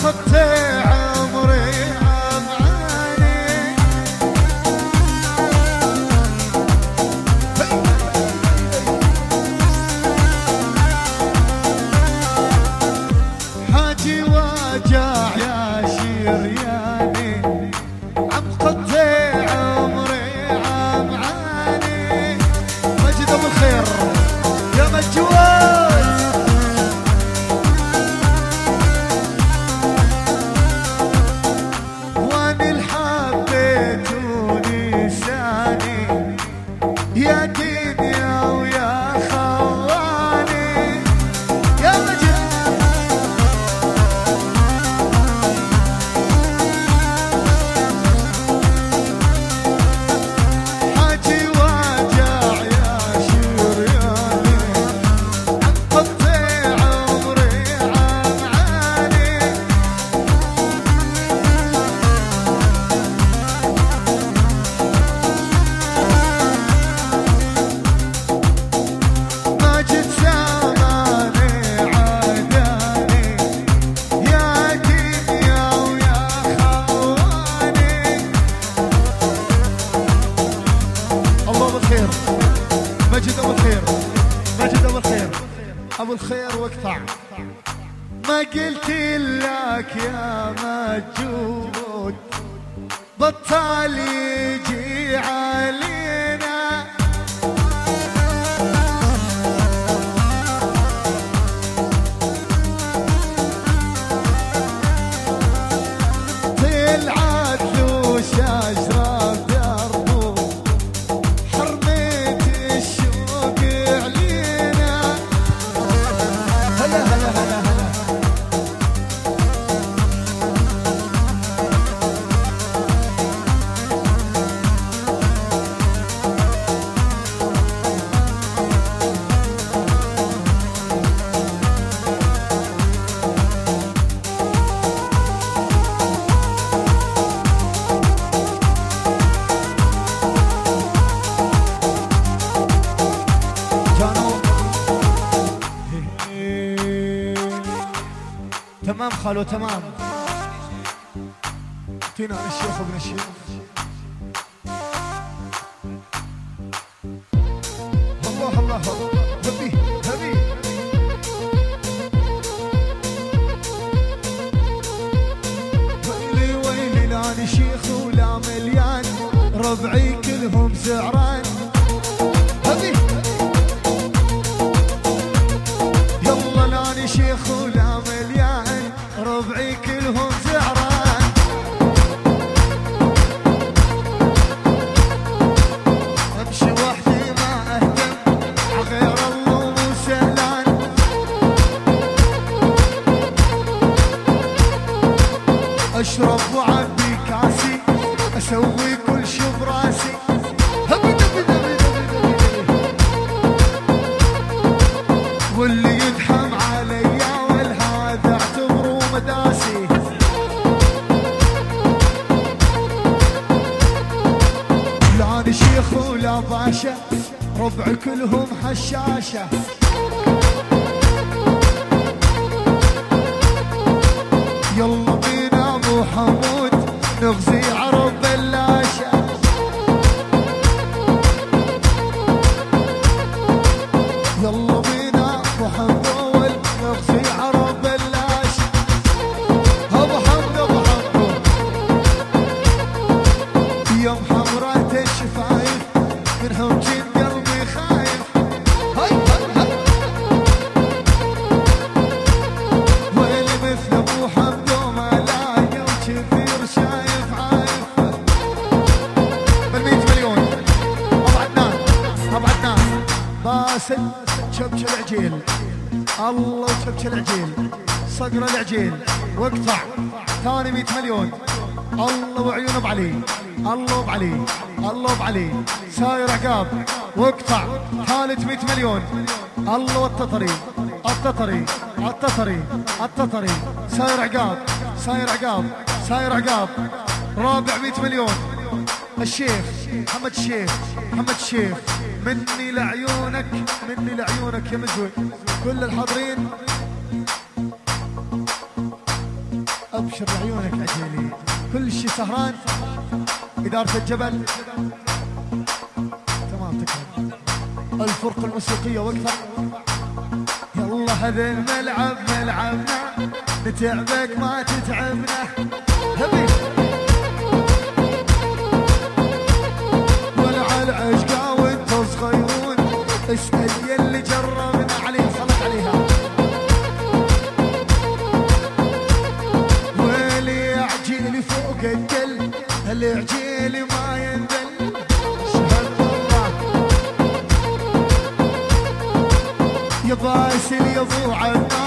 قطع عمري عمعاني حاجي واجع يا شرياني عم قطع عمري عمعاني. مجد ابو الخير يا مجواد واني الحبيت ونساني يا دنيا ويا خواني يا مجد. حاجي واجع يا شرياني قطع عمري عمعاني. ماجد زماني عاداني يا دنيا ويا خواني. الله بالخير مجد ابو الخير مجد ابو الخير ابو الخير واقطع. ما قلت لك يا مجود بطال يجي علينا طلعت له شجرة بدربه حرمت الشوق علينا. هلا هلا هلا هلا كانوا تمام خالو تمام. فينا الشيخ وابن الشيخ. الله الله هبي هبي ويلي ويلي لاني شيخ ولا مليان ربعي كلهم زعران. هبي يلا لاني شيخ ولا مليان ربعي كلهم زعران. امشي وحدي ما اهتم غير الله مو سهلان. اشرب وعبي كاسي اسوي كل شي براسي. هبي دبي دبي دبي دبي واللي يدحم عليا والهذا اعتبره مداسي. لا أنا شيخ ولا باشا ربع كلهم حشاشة. يلا بينا ابو حمود نغزي عرب بلاشة. يلا بينا ابو حمود نغزي عرب بلاشة. ابو حمد ابو حمود يوم حمرات الشفايف منهم جن قلبي خايف. هاي هاي هاي ويلي مثل ابو حمد وما لاقى وكثير شايف عايف. بال100 مليون ابو عدنان ابو عدنان باسل شبش العجيل. الله وشبش العجيل صقر العجيل واقطع ثاني 100 مليون. الله وعيون ابو علي الله ابو علي الله ابو علي ساير عقاب واقطع ثالث 100 مليون. الله والتطري التطري التطري التطري ساير عقاب ساير عقاب ساير عقاب رابع 100 مليون. الشيخ محمد الشيخ محمد الشيخ مني لعيونك مني لعيونك يا مزوي. كل الحاضرين ابشر لعيونك عجيلي، كل شي سهران. إدارة الجبل تمام تكمل. الفرقة الموسيقية وقتها. يلا هذا الملعب ملعبنا، نتعبك ما تتعبنا. هبي ولا على العشقة وانتو صغيرون، اسأل يلي جربنا عليها. صلت عليها. ويلي عجيلي فوق الكل، العجيلي ما ينذل. اشهد الله يا باسل يا ابو عنا،